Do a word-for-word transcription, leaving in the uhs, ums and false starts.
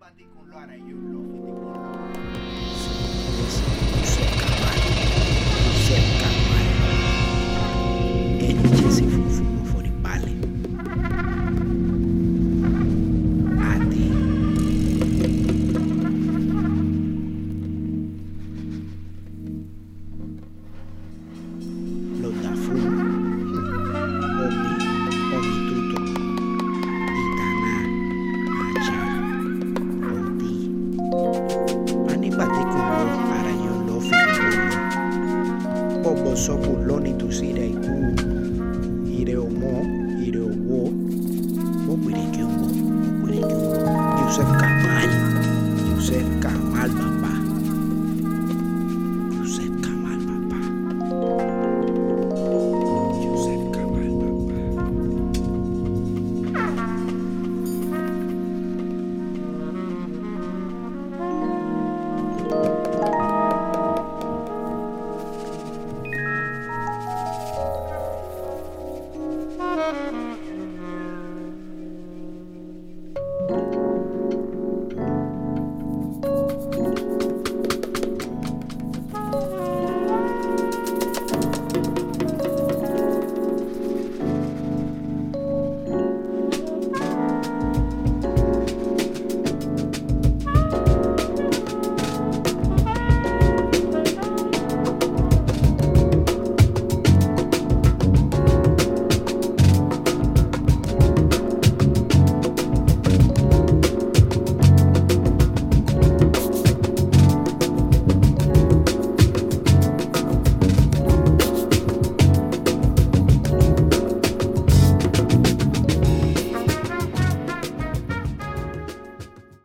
pati kun lo ara yo lo fiti kun lo. Yusuf Kamal, Yusuf Kamal, ẹni jẹ́sí funfun mo fọ́ ní balẹ̀. Adé. Lọ́dà fún omi, omi tútù, ìdáná, ajá, ọtí. A nígbà tí kò lọ ara yẹn lọ fi kò lọ. Bọ́bọ̀ sọ́kò lọ nítòsí rẹ̀ ikú. Ire ọmọ, ire owó. Mo pèrè kí o mọ̀, mo pèrè kí o mọ̀. Yusuf Kamal.